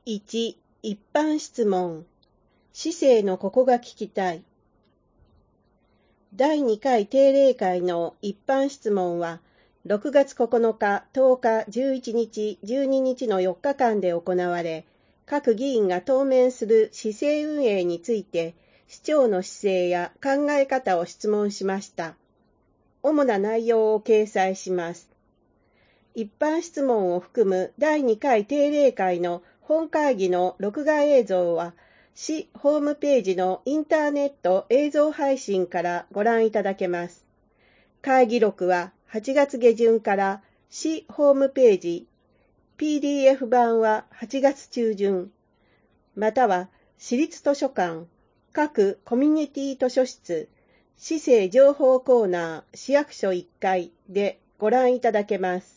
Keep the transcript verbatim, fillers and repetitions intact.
いち. 一般質問。市政のここが聞きたい。だいにかい定例会の一般質問は、ろくがつここのか、とおか、じゅういちにち、じゅうににちのよっかかんで行われ、各議員が当面する市政運営について、市長の姿勢や考え方を質問しました。主な内容を掲載します。一般質問を含むだいにかい定例会の本会議の録画映像は、市ホームページのインターネット映像配信からご覧いただけます。会議録ははちがつげじゅんから市ホームページ、ピーディーエフ 版ははちがつちゅうじゅん、または市立図書館、各コミュニティ図書室、市政情報コーナー市役所いっかいでご覧いただけます。